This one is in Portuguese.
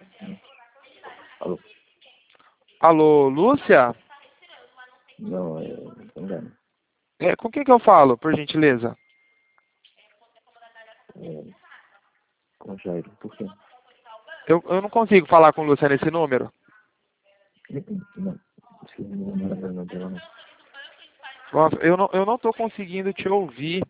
Alô? Alô, Lúcia? Não, engano. Com quem que eu falo, por gentileza? Com Jairo, por quê? Eu não consigo falar com Lúcia nesse número. Não. Esse número não é dela, não. Nossa, eu não tô conseguindo te ouvir.